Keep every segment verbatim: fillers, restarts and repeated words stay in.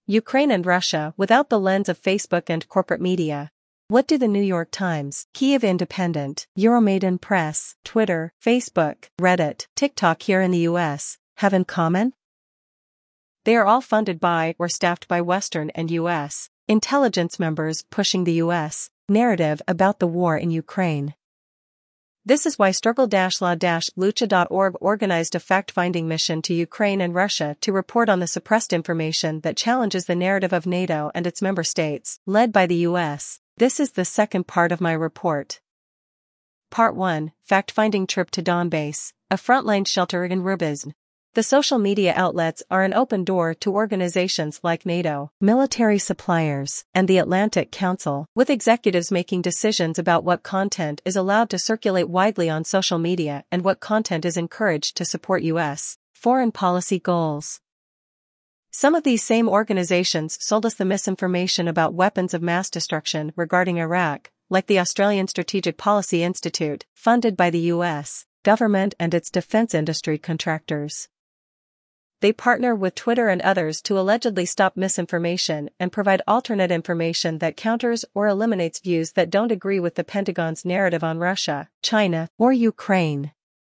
Ukraine and Russia without the lens of Facebook and corporate media. What do the New York Times, Kyiv Independent, Euromaidan Press, Twitter, Facebook, Reddit, TikTok here in the U S have in common? They are all funded by or staffed by Western and U S intelligence members pushing the U S narrative about the war in Ukraine. This is why struggle dash law dash lucha dot org organized a fact-finding mission to Ukraine and Russia to report on the suppressed information that challenges the narrative of NATO and its member states, led by the U S. This is the second part of my report. Part one, Fact-Finding Trip to Donbass, a frontline shelter in Rubizn. The social media outlets are an open door to organizations like NATO, military suppliers, and the Atlantic Council, with executives making decisions about what content is allowed to circulate widely on social media and what content is encouraged to support U S foreign policy goals. Some of these same organizations sold us the misinformation about weapons of mass destruction regarding Iraq, like the Australian Strategic Policy Institute, funded by the U S government and its defense industry contractors. They partner with Twitter and others to allegedly stop misinformation and provide alternate information that counters or eliminates views that don't agree with the Pentagon's narrative on Russia, China, or Ukraine.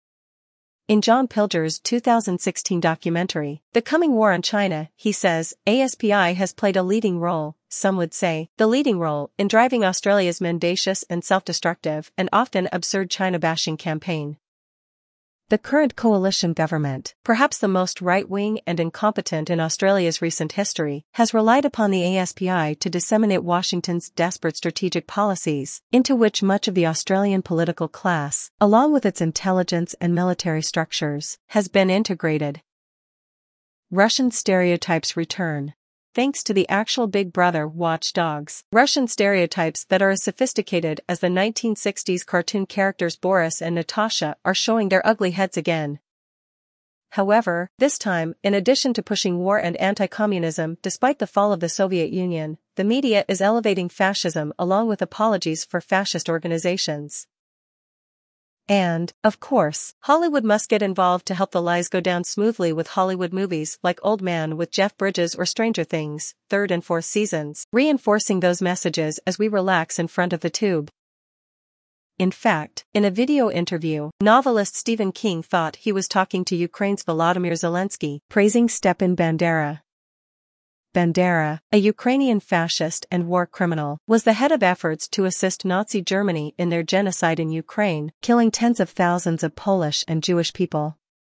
In John Pilger's two thousand sixteen documentary, The Coming War on China, he says, A S P I has played a leading role, some would say, the leading role, in driving Australia's mendacious and self-destructive and often absurd China-bashing campaign. The current coalition government, perhaps the most right-wing and incompetent in Australia's recent history, has relied upon the A S P I to disseminate Washington's desperate strategic policies, into which much of the Australian political class, along with its intelligence and military structures, has been integrated. Russian stereotypes return. Thanks to the actual Big Brother watchdogs, Russian stereotypes that are as sophisticated as the nineteen sixties cartoon characters Boris and Natasha are showing their ugly heads again. However, this time, in addition to pushing war and anti-communism despite the fall of the Soviet Union, the media is elevating fascism along with apologies for fascist organizations. And, of course, Hollywood must get involved to help the lies go down smoothly with Hollywood movies like Old Man with Jeff Bridges or Stranger Things, third and fourth seasons, reinforcing those messages as we relax in front of the tube. In fact, in a video interview, novelist Stephen King thought he was talking to Ukraine's Volodymyr Zelensky, praising Stepan Bandera. Bandera, a Ukrainian fascist and war criminal, was the head of efforts to assist Nazi Germany in their genocide in Ukraine, killing tens of thousands of Polish and Jewish people.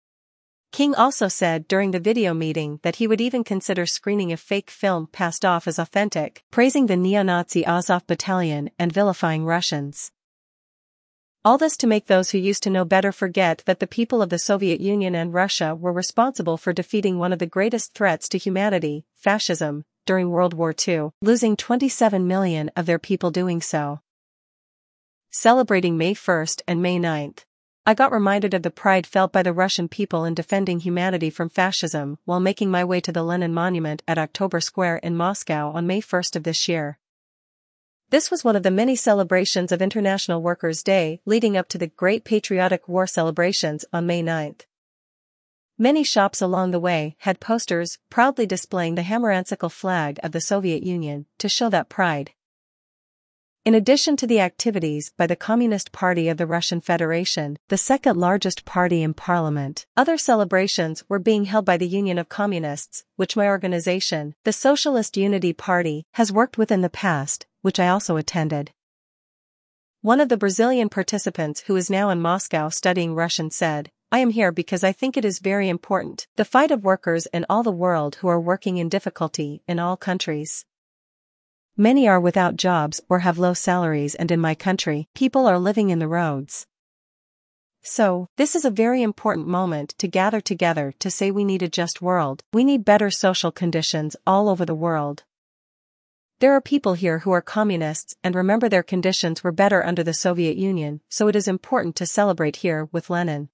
King also said during the video meeting that he would even consider screening a fake film passed off as authentic, praising the neo-Nazi Azov battalion and vilifying Russians. All this to make those who used to know better forget that the people of the Soviet Union and Russia were responsible for defeating one of the greatest threats to humanity, fascism, during World War Two, losing twenty-seven million of their people doing so. Celebrating May first and May ninth. I got reminded of the pride felt by the Russian people in defending humanity from fascism while making my way to the Lenin Monument at October Square in Moscow on May first of this year. This was one of the many celebrations of International Workers' Day leading up to the Great Patriotic War celebrations on May ninth. Many shops along the way had posters proudly displaying the Hammer-Ansikel flag of the Soviet Union to show that pride. In addition to the activities by the Communist Party of the Russian Federation, the second largest party in parliament, other celebrations were being held by the Union of Communists, which my organization, the Socialist Unity Party, has worked with in the past, which I also attended. One of the Brazilian participants who is now in Moscow studying Russian said, "I am here because I think it is very important, the fight of workers in all the world who are working in difficulty in all countries. Many are without jobs or have low salaries, and in my country, people are living in the roads. So, this is a very important moment to gather together to say we need a just world, we need better social conditions all over the world. There are people here who are communists and remember their conditions were better under the Soviet Union, so it is important to celebrate here with Lenin."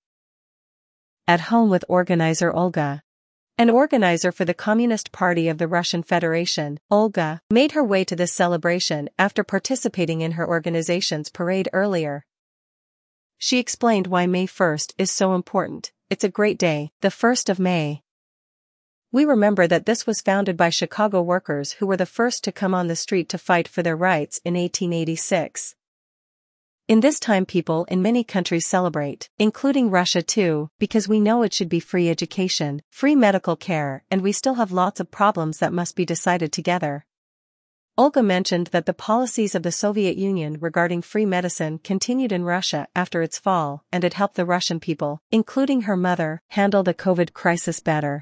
At home with organizer Olga. An organizer for the Communist Party of the Russian Federation, Olga, made her way to this celebration after participating in her organization's parade earlier. She explained why May first is so important. "It's a great day, the first of May. We remember that this was founded by Chicago workers who were the first to come on the street to fight for their rights in eighteen eighty-six. In this time people in many countries celebrate, including Russia too, because we know it should be free education, free medical care, and we still have lots of problems that must be decided together. Olga mentioned that the policies of the Soviet Union regarding free medicine continued in Russia after its fall, and it helped the Russian people, including her mother, handle the COVID crisis better.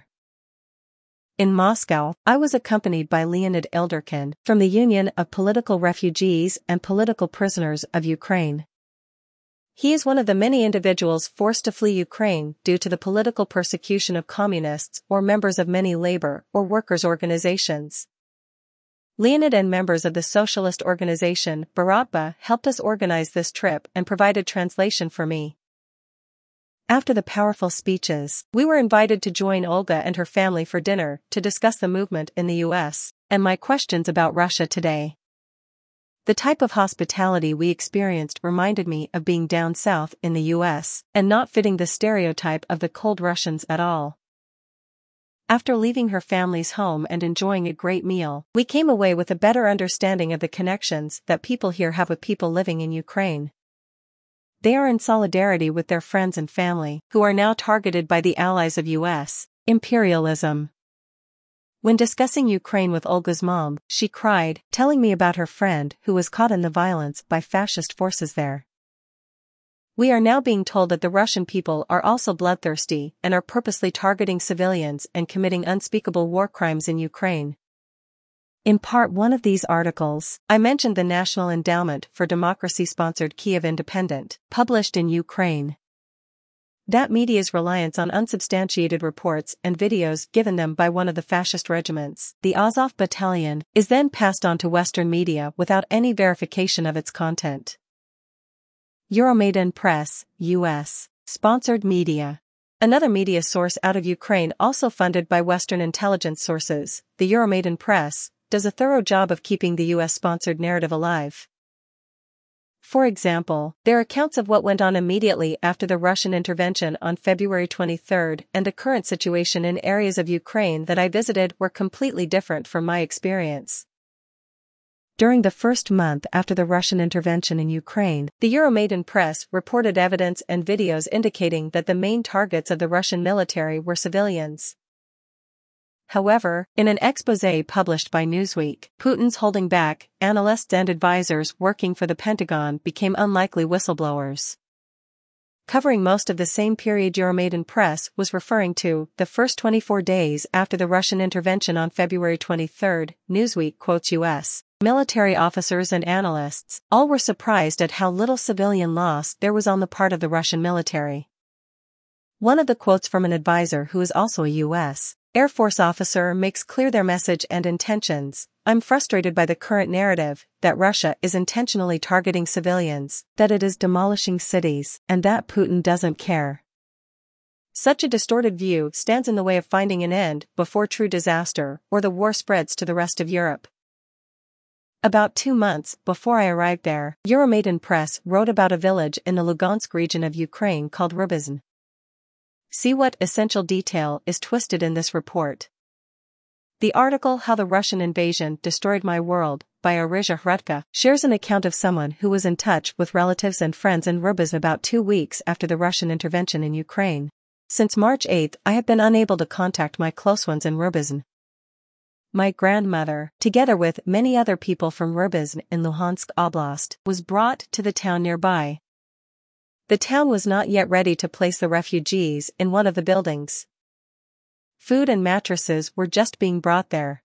In Moscow, I was accompanied by Leonid Ilderkin, from the Union of Political Refugees and Political Prisoners of Ukraine. He is one of the many individuals forced to flee Ukraine due to the political persecution of communists or members of many labor or workers' organizations. Leonid and members of the socialist organization Baratba helped us organize this trip and provided translation for me. After the powerful speeches, we were invited to join Olga and her family for dinner to discuss the movement in the U S and my questions about Russia today. The type of hospitality we experienced reminded me of being down south in the U S and not fitting the stereotype of the cold Russians at all. After leaving her family's home and enjoying a great meal, we came away with a better understanding of the connections that people here have with people living in Ukraine. They are in solidarity with their friends and family, who are now targeted by the allies of U S imperialism. When discussing Ukraine with Olga's mom, she cried, telling me about her friend who was caught in the violence by fascist forces there. We are now being told that the Russian people are also bloodthirsty and are purposely targeting civilians and committing unspeakable war crimes in Ukraine. In part one of these articles, I mentioned the National Endowment for Democracy-sponsored Kiev Independent, published in Ukraine. That media's reliance on unsubstantiated reports and videos given them by one of the fascist regiments, the Azov Battalion, is then passed on to Western media without any verification of its content. Euromaidan Press, U S, sponsored media. Another media source out of Ukraine also funded by Western intelligence sources, the Euromaidan Press, does a thorough job of keeping the U S-sponsored narrative alive. For example, their accounts of what went on immediately after the Russian intervention on February twenty-third and the current situation in areas of Ukraine that I visited were completely different from my experience. During the first month after the Russian intervention in Ukraine, the Euromaidan Press reported evidence and videos indicating that the main targets of the Russian military were civilians. However, in an exposé published by Newsweek, Putin's holding back, analysts and advisors working for the Pentagon became unlikely whistleblowers. Covering most of the same period Euromaidan Press was referring to, the first twenty-four days after the Russian intervention on February twenty-third, Newsweek quotes U S military officers and analysts, all were surprised at how little civilian loss there was on the part of the Russian military. One of the quotes from an advisor who is also a U S Air Force officer makes clear their message and intentions. I'm frustrated by the current narrative that Russia is intentionally targeting civilians, that it is demolishing cities, and that Putin doesn't care. Such a distorted view stands in the way of finding an end before true disaster or the war spreads to the rest of Europe. About two months before I arrived there, Euromaidan Press wrote about a village in the Lugansk region of Ukraine called Rubizn. See what essential detail is twisted in this report. The article How the Russian Invasion Destroyed My World, by Arija Hrudka, shares an account of someone who was in touch with relatives and friends in Rubizn about two weeks after the Russian intervention in Ukraine. Since March eighth, I have been unable to contact my close ones in Rubizn. My grandmother, together with many other people from Rubizn in Luhansk Oblast, was brought to the town nearby. The town was not yet ready to place the refugees in one of the buildings. Food and mattresses were just being brought there.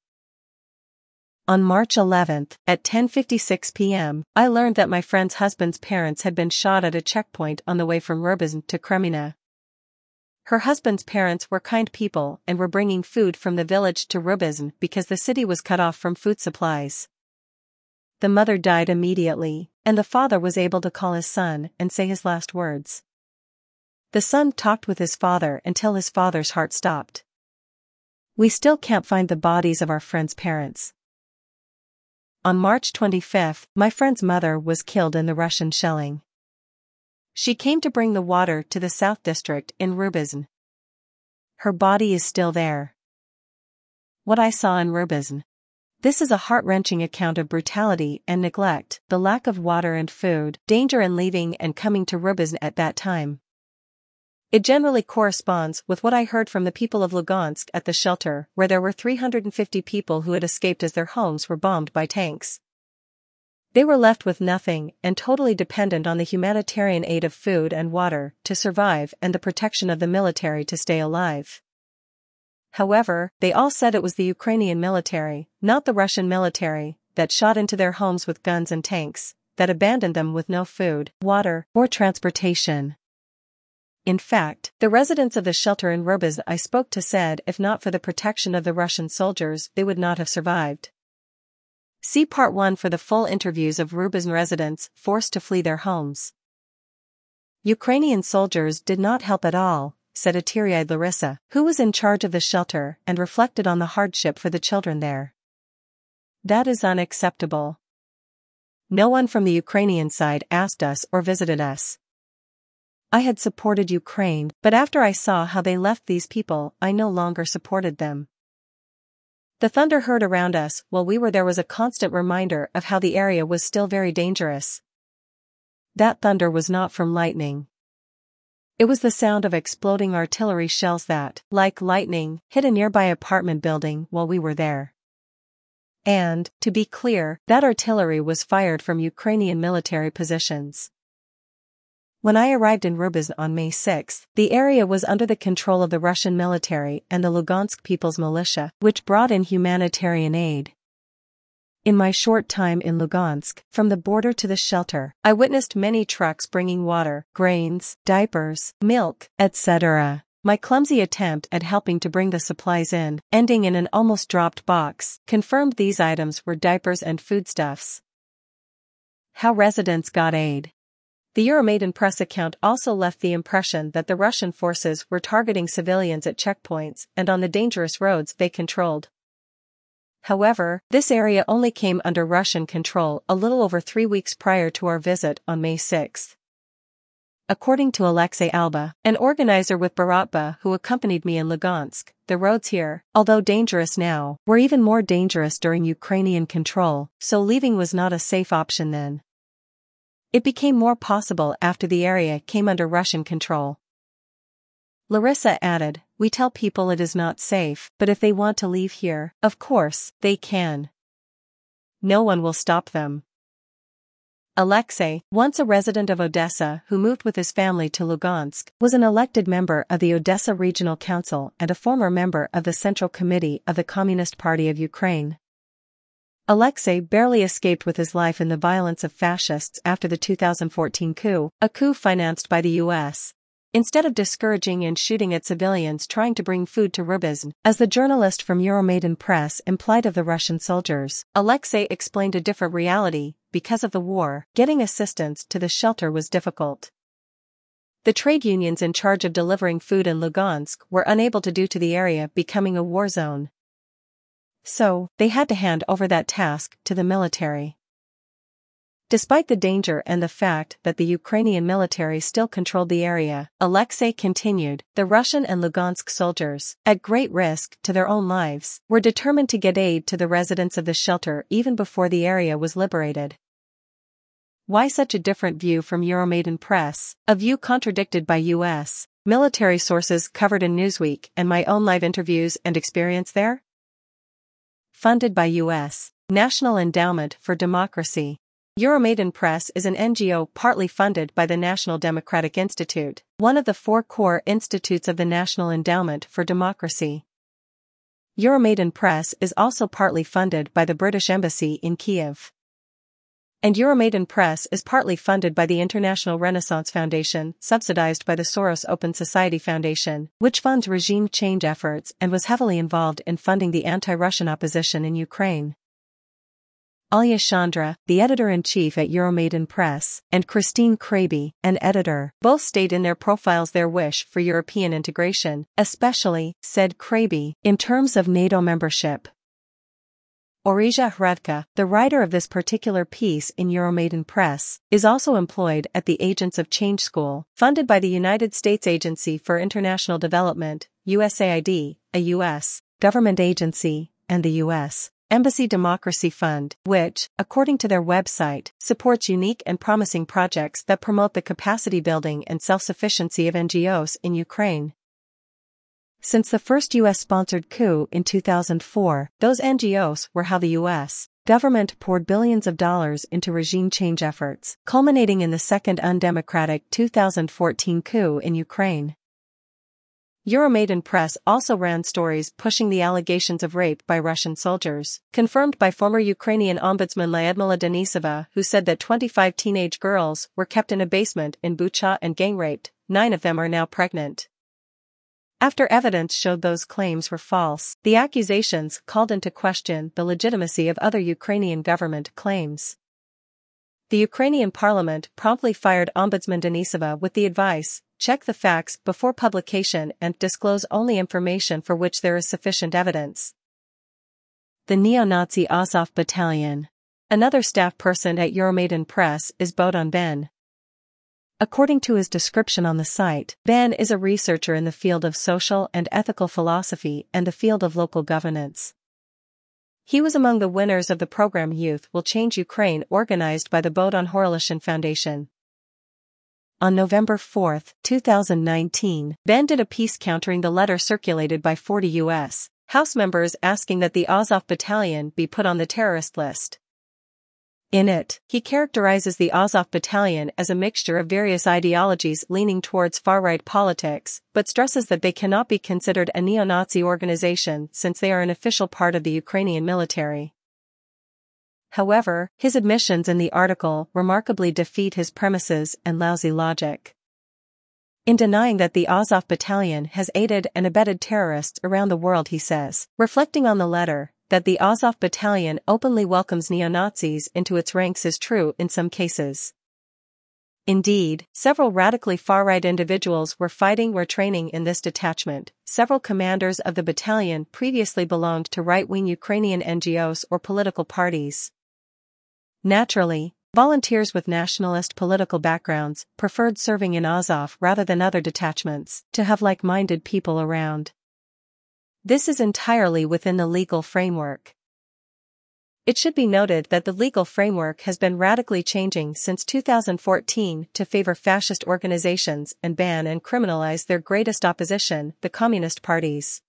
On March eleventh, at ten fifty-six p m, I learned that my friend's husband's parents had been shot at a checkpoint on the way from Rubizn to Kremina. Her husband's parents were kind people and were bringing food from the village to Rubizn because the city was cut off from food supplies. The mother died immediately, and the father was able to call his son and say his last words. The son talked with his father until his father's heart stopped. We still can't find the bodies of our friend's parents. On March twenty-fifth, my friend's mother was killed in the Russian shelling. She came to bring the water to the South District in Rubizn. Her body is still there. What I saw in Rubizn. This is a heart-wrenching account of brutality and neglect, the lack of water and food, danger in leaving and coming to Rubizn at that time. It generally corresponds with what I heard from the people of Lugansk at the shelter, where there were three hundred fifty people who had escaped as their homes were bombed by tanks. They were left with nothing and totally dependent on the humanitarian aid of food and water to survive and the protection of the military to stay alive. However, they all said it was the Ukrainian military, not the Russian military, that shot into their homes with guns and tanks, that abandoned them with no food, water, or transportation. In fact, the residents of the shelter in Rubizn I spoke to said if not for the protection of the Russian soldiers, they would not have survived. See Part one for the full interviews of Rubizn residents forced to flee their homes. Ukrainian soldiers did not help at all, said a teary-eyed Larissa, who was in charge of the shelter and reflected on the hardship for the children there. That is unacceptable. No one from the Ukrainian side asked us or visited us. I had supported Ukraine, but after I saw how they left these people, I no longer supported them. The thunder heard around us while we were there was a constant reminder of how the area was still very dangerous. That thunder was not from lightning. It was the sound of exploding artillery shells that, like lightning, hit a nearby apartment building while we were there. And, to be clear, that artillery was fired from Ukrainian military positions. When I arrived in Rubizn on May sixth, the area was under the control of the Russian military and the Lugansk People's Militia, which brought in humanitarian aid. In my short time in Lugansk, from the border to the shelter, I witnessed many trucks bringing water, grains, diapers, milk, et cetera. My clumsy attempt at helping to bring the supplies in, ending in an almost dropped box, confirmed these items were diapers and foodstuffs. How residents got aid. The Euromaidan press account also left the impression that the Russian forces were targeting civilians at checkpoints and on the dangerous roads they controlled. However, this area only came under Russian control a little over three weeks prior to our visit on May sixth. According to Alexei Alba, an organizer with Baratba who accompanied me in Lugansk, the roads here, although dangerous now, were even more dangerous during Ukrainian control, so leaving was not a safe option then. It became more possible after the area came under Russian control. Larissa added, we tell people it is not safe, but if they want to leave here, of course, they can. No one will stop them. Alexei, once a resident of Odessa who moved with his family to Lugansk, was an elected member of the Odessa Regional Council and a former member of the Central Committee of the Communist Party of Ukraine. Alexei barely escaped with his life in the violence of fascists after the two thousand fourteen coup, a coup financed by the U S. Instead of discouraging and shooting at civilians trying to bring food to Rubizn, as the journalist from Euromaidan Press implied of the Russian soldiers, Alexei explained a different reality. Because of the war, getting assistance to the shelter was difficult. The trade unions in charge of delivering food in Lugansk were unable to due to the area becoming a war zone. So, they had to hand over that task to the military. Despite the danger and the fact that the Ukrainian military still controlled the area, Alexei continued, the Russian and Lugansk soldiers, at great risk to their own lives, were determined to get aid to the residents of the shelter even before the area was liberated. Why such a different view from Euromaidan Press, a view contradicted by U S military sources covered in Newsweek and my own live interviews and experience there? Funded by U S National Endowment for Democracy. Euromaidan Press is an N G O partly funded by the National Democratic Institute, one of the four core institutes of the National Endowment for Democracy. Euromaidan Press is also partly funded by the British Embassy in Kiev. And Euromaidan Press is partly funded by the International Renaissance Foundation, subsidized by the Soros Open Society Foundation, which funds regime change efforts and was heavily involved in funding the anti-Russian opposition in Ukraine. Alexandra, the editor-in-chief at Euromaidan Press, and Christine Kraby, an editor, both state in their profiles their wish for European integration, especially, said Kraby, in terms of NATO membership. Orizha Hradka, the writer of this particular piece in Euromaidan Press, is also employed at the Agents of Change School, funded by the United States Agency for International Development, U S A I D, a U S government agency, and the U S Embassy Democracy Fund, which, according to their website, supports unique and promising projects that promote the capacity building and self-sufficiency of N G Os in Ukraine. Since the first U S-sponsored coup in two thousand four, those N G Os were how the U S government poured billions of dollars into regime change efforts, culminating in the second undemocratic two thousand fourteen coup in Ukraine. Euromaidan Press also ran stories pushing the allegations of rape by Russian soldiers, confirmed by former Ukrainian ombudsman Lyudmila Denisova, who said that twenty-five teenage girls were kept in a basement in Bucha and gang-raped. Nine of them are now pregnant. After evidence showed those claims were false, the accusations called into question the legitimacy of other Ukrainian government claims. The Ukrainian parliament promptly fired Ombudsman Denisova with the advice: check the facts before publication and disclose only information for which there is sufficient evidence. The neo-Nazi Azov Battalion. Another staff person at Euromaidan Press is Bogdan Ben. According to his description on the site, Ben is a researcher in the field of social and ethical philosophy and the field of local governance. He was among the winners of the program Youth Will Change Ukraine, organized by the Bogdan Khorolyshin Foundation. On November fourth, two thousand nineteen, Ben did a piece countering the letter circulated by forty U S House members asking that the Azov Battalion be put on the terrorist list. In it, he characterizes the Azov Battalion as a mixture of various ideologies leaning towards far-right politics, but stresses that they cannot be considered a neo-Nazi organization since they are an official part of the Ukrainian military. However, his admissions in the article remarkably defeat his premises and lousy logic. In denying that the Azov Battalion has aided and abetted terrorists around the world, he says, reflecting on the letter, that the Azov Battalion openly welcomes neo-Nazis into its ranks is true in some cases. Indeed, several radically far-right individuals were fighting or training in this detachment. Several commanders of the battalion previously belonged to right-wing Ukrainian N G Os or political parties. Naturally, volunteers with nationalist political backgrounds preferred serving in Azov rather than other detachments, to have like-minded people around. This is entirely within the legal framework. It should be noted that the legal framework has been radically changing since two thousand fourteen to favor fascist organizations and ban and criminalize their greatest opposition, the communist parties.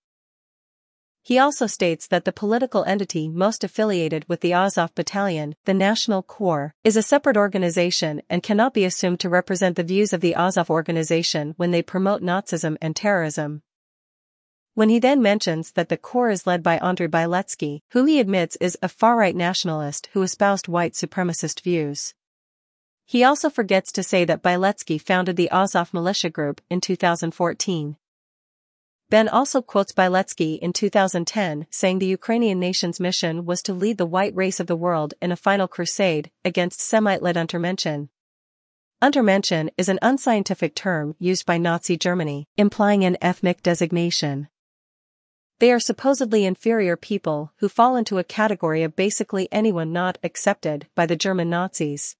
He also states that the political entity most affiliated with the Azov Battalion, the National Corps, is a separate organization and cannot be assumed to represent the views of the Azov organization when they promote Nazism and terrorism. When he then mentions that the Corps is led by Andrei Biletsky, whom he admits is a far-right nationalist who espoused white supremacist views. He also forgets to say that Biletsky founded the Azov militia group in two thousand fourteen. Ben also quotes Biletsky in two thousand ten, saying the Ukrainian nation's mission was to lead the white race of the world in a final crusade against Semite-led Untermenschen. Untermenschen is an unscientific term used by Nazi Germany, implying an ethnic designation. They are supposedly inferior people who fall into a category of basically anyone not accepted by the German Nazis.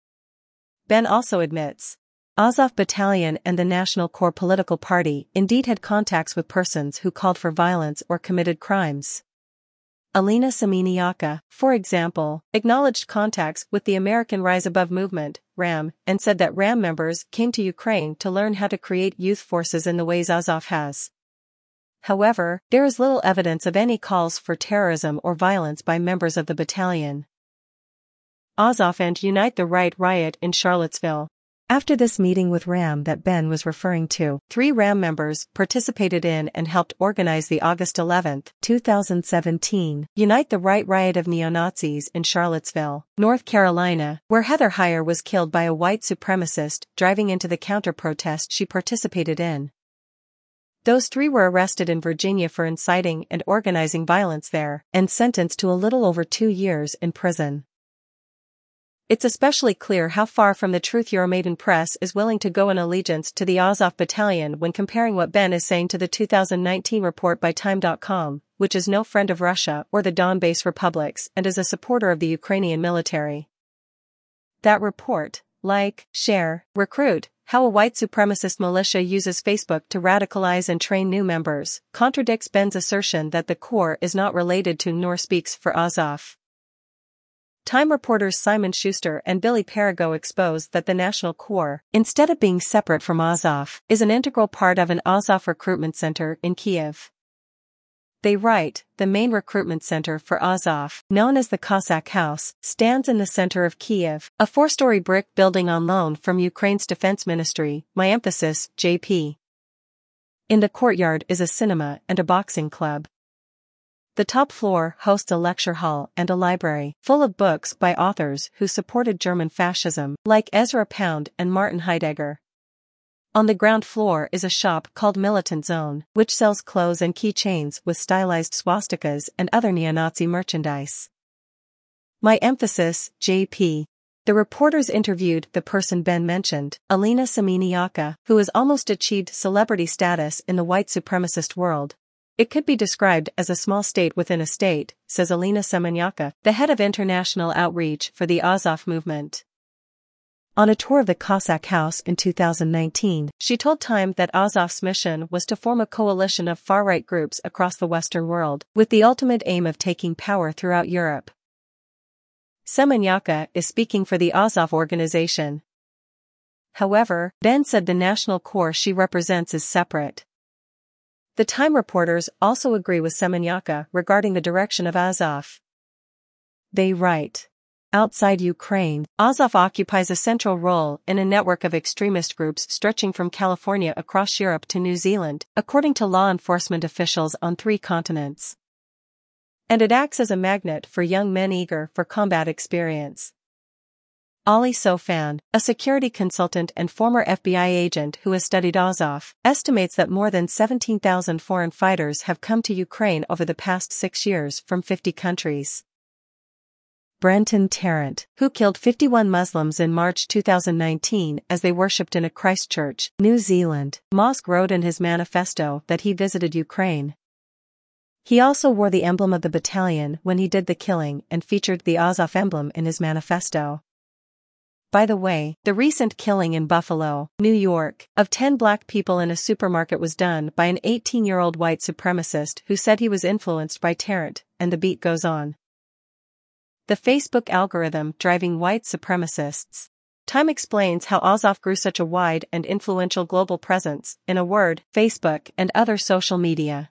Ben also admits, Azov Battalion and the National Corps political party indeed had contacts with persons who called for violence or committed crimes. Alina Semeniaka, for example, acknowledged contacts with the American Rise Above movement, RAM, and said that RAM members came to Ukraine to learn how to create youth forces in the ways Azov has. However, there is little evidence of any calls for terrorism or violence by members of the battalion. Azov and Unite the Right riot in Charlottesville. After this meeting with RAM that Ben was referring to, three RAM members participated in and helped organize the August eleventh, two thousand seventeen, Unite the Right riot of neo-Nazis in Charlottesville, North Carolina, where Heather Heyer was killed by a white supremacist driving into the counter-protest she participated in. Those three were arrested in Virginia for inciting and organizing violence there, and sentenced to a little over two years in prison. It's especially clear how far from the truth Euromaidan Press is willing to go in allegiance to the Azov Battalion when comparing what Ben is saying to the two thousand nineteen report by Time dot com, which is no friend of Russia or the Donbas republics and is a supporter of the Ukrainian military. That report, like, share, recruit, How a white supremacist militia uses Facebook to radicalize and train new members contradicts Ben's assertion that the Corps is not related to nor speaks for Azov. Time reporters Simon Schuster and Billy Perigo expose that the National Corps, instead of being separate from Azov, is an integral part of an Azov recruitment center in Kiev. They write, the main recruitment center for Azov, known as the Cossack House, stands in the center of Kiev, a four-story brick building on loan from Ukraine's defense ministry, my emphasis, J P. In the courtyard is a cinema and a boxing club. The top floor hosts a lecture hall and a library, full of books by authors who supported German fascism, like Ezra Pound and Martin Heidegger. On the ground floor is a shop called Militant Zone, which sells clothes and keychains with stylized swastikas and other neo-Nazi merchandise. My emphasis, J P. The reporters interviewed the person Ben mentioned, Alina Semeniaka, who has almost achieved celebrity status in the white supremacist world. It could be described as a small state within a state, says Alina Semeniaka, the head of international outreach for the Azov movement. On a tour of the Cossack House in two thousand nineteen, she told Time that Azov's mission was to form a coalition of far-right groups across the Western world, with the ultimate aim of taking power throughout Europe. Semeniaka is speaking for the Azov organization. However, Ben said the National Corps she represents is separate. The Time reporters also agree with Semeniaka regarding the direction of Azov. They write, outside Ukraine, Azov occupies a central role in a network of extremist groups stretching from California across Europe to New Zealand, according to law enforcement officials on three continents. And it acts as a magnet for young men eager for combat experience. Ali Sofan, a security consultant and former F B I agent who has studied Azov, estimates that more than seventeen thousand foreign fighters have come to Ukraine over the past six years from fifty countries. Brenton Tarrant, who killed fifty-one Muslims in March two thousand nineteen as they worshipped in a Christchurch, New Zealand, mosque, wrote in his manifesto that he visited Ukraine. He also wore the emblem of the battalion when he did the killing and featured the Azov emblem in his manifesto. By the way, the recent killing in Buffalo, New York, of ten black people in a supermarket was done by an eighteen-year-old white supremacist who said he was influenced by Tarrant, and the beat goes on. The Facebook algorithm driving white supremacists. Time explains how Azov grew such a wide and influential global presence, in a word, Facebook and other social media.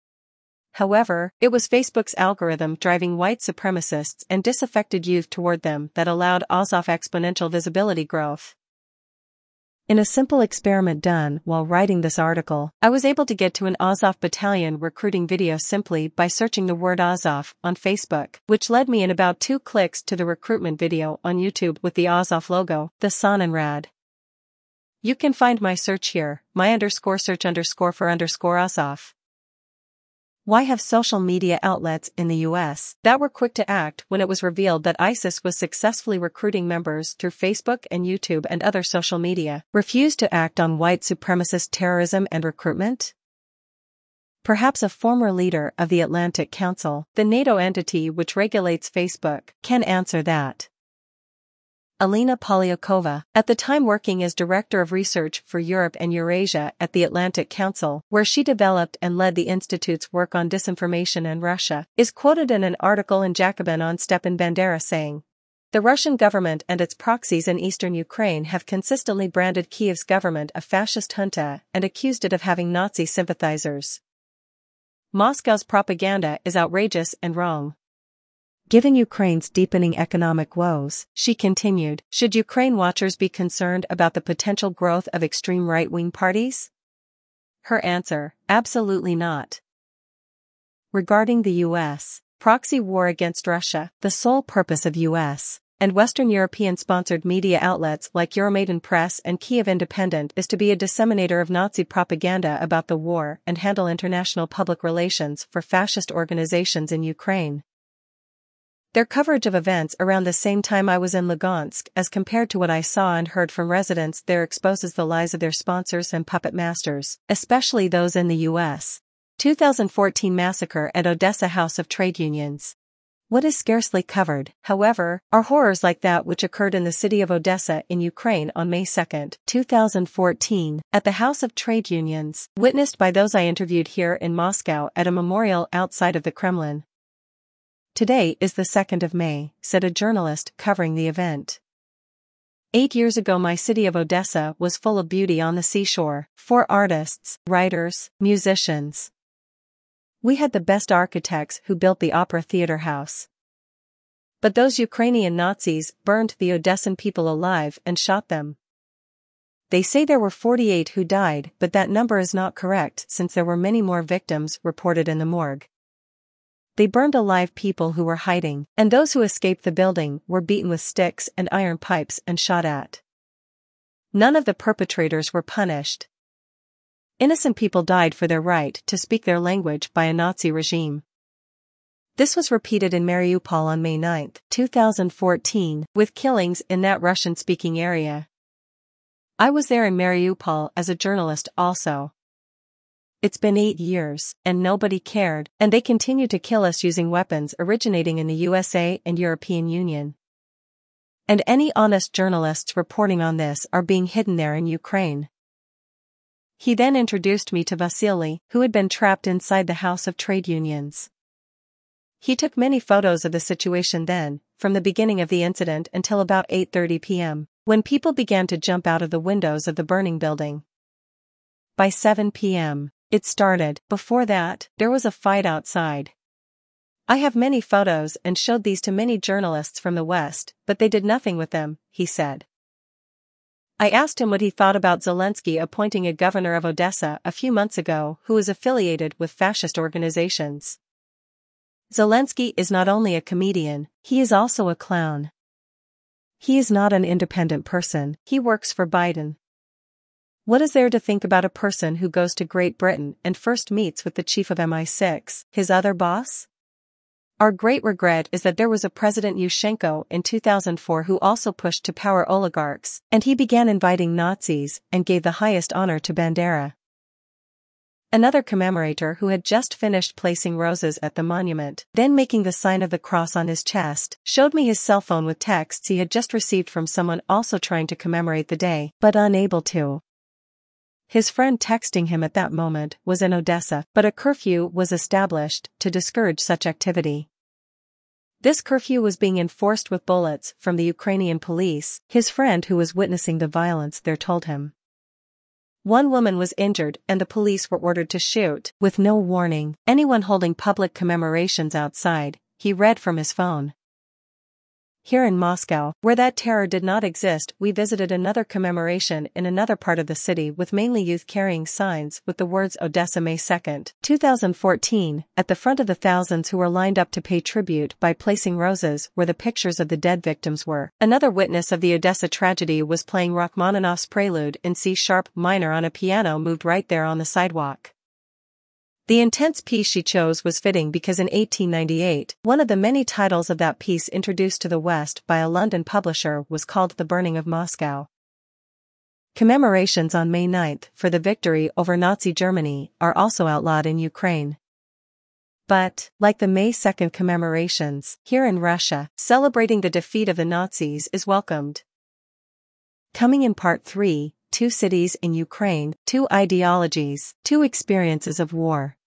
However, it was Facebook's algorithm driving white supremacists and disaffected youth toward them that allowed Azov exponential visibility growth. In a simple experiment done while writing this article, I was able to get to an Azov battalion recruiting video simply by searching the word Azov on Facebook, which led me in about two clicks to the recruitment video on YouTube with the Azov logo, the Sonnenrad. You can find my search here, my underscore search underscore for underscore Azov. Why have social media outlets in the U S that were quick to act when it was revealed that ISIS was successfully recruiting members through Facebook and YouTube and other social media, refused to act on white supremacist terrorism and recruitment? Perhaps a former leader of the Atlantic Council, the NATO entity which regulates Facebook, can answer that. Alina Polyakova, at the time working as Director of Research for Europe and Eurasia at the Atlantic Council, where she developed and led the Institute's work on disinformation and Russia, is quoted in an article in Jacobin on Stepan Bandera saying, "The Russian government and its proxies in eastern Ukraine have consistently branded Kiev's government a fascist junta and accused it of having Nazi sympathizers. Moscow's propaganda is outrageous and wrong." Given Ukraine's deepening economic woes, she continued, should Ukraine watchers be concerned about the potential growth of extreme right-wing parties? Her answer, absolutely not. Regarding the U S proxy war against Russia, the sole purpose of U S and Western European-sponsored media outlets like Euromaidan Press and Kiev Independent is to be a disseminator of Nazi propaganda about the war and handle international public relations for fascist organizations in Ukraine. Their coverage of events around the same time I was in Lugansk as compared to what I saw and heard from residents there exposes the lies of their sponsors and puppet masters, especially those in the U S two thousand fourteen massacre at Odessa House of Trade Unions. What is scarcely covered, however, are horrors like that which occurred in the city of Odessa in Ukraine on May second, two thousand fourteen, at the House of Trade Unions, witnessed by those I interviewed here in Moscow at a memorial outside of the Kremlin. "Today is the second of May, said a journalist covering the event. Eight years ago my city of Odessa was full of beauty on the seashore, for artists, writers, musicians. We had the best architects who built the Opera Theatre House. But those Ukrainian Nazis burned the Odessan people alive and shot them. They say there were forty-eight who died, but that number is not correct since there were many more victims reported in the morgue. They burned alive people who were hiding, and those who escaped the building were beaten with sticks and iron pipes and shot at. None of the perpetrators were punished. Innocent people died for their right to speak their language by a Nazi regime." This was repeated in Mariupol on May ninth, two thousand fourteen, with killings in that Russian-speaking area. I was there in Mariupol as a journalist also. It's been eight years, and nobody cared, and they continue to kill us using weapons originating in the U S A and European Union. And any honest journalists reporting on this are being hidden there in Ukraine. He then introduced me to Vasily, who had been trapped inside the House of Trade Unions. He took many photos of the situation then, from the beginning of the incident until about eight thirty p m, when people began to jump out of the windows of the burning building. By seven p m, it started. Before that, there was a fight outside. I have many photos and showed these to many journalists from the West, but they did nothing with them, he said. I asked him what he thought about Zelensky appointing a governor of Odessa a few months ago who is affiliated with fascist organizations. Zelensky is not only a comedian, he is also a clown. He is not an independent person, he works for Biden. What is there to think about a person who goes to Great Britain and first meets with the chief of M I six, his other boss? Our great regret is that there was a President Yushchenko in two thousand four who also pushed to power oligarchs, and he began inviting Nazis and gave the highest honor to Bandera. Another commemorator who had just finished placing roses at the monument, then making the sign of the cross on his chest, showed me his cell phone with texts he had just received from someone also trying to commemorate the day, but unable to. His friend texting him at that moment was in Odessa, but a curfew was established to discourage such activity. This curfew was being enforced with bullets from the Ukrainian police, his friend who was witnessing the violence there told him. One woman was injured and the police were ordered to shoot, with no warning, anyone holding public commemorations outside, he read from his phone. Here in Moscow, where that terror did not exist, we visited another commemoration in another part of the city with mainly youth carrying signs with the words Odessa May second, two thousand fourteen, at the front of the thousands who were lined up to pay tribute by placing roses where the pictures of the dead victims were. Another witness of the Odessa tragedy was playing Rachmaninoff's Prelude in C-sharp minor on a piano moved right there on the sidewalk. The intense piece she chose was fitting because in eighteen ninety-eight, one of the many titles of that piece introduced to the West by a London publisher was called The Burning of Moscow. Commemorations on May ninth for the victory over Nazi Germany are also outlawed in Ukraine. But, like the May second commemorations, here in Russia, celebrating the defeat of the Nazis is welcomed. Coming in part three, Two Cities in Ukraine, Two Ideologies, Two Experiences of War.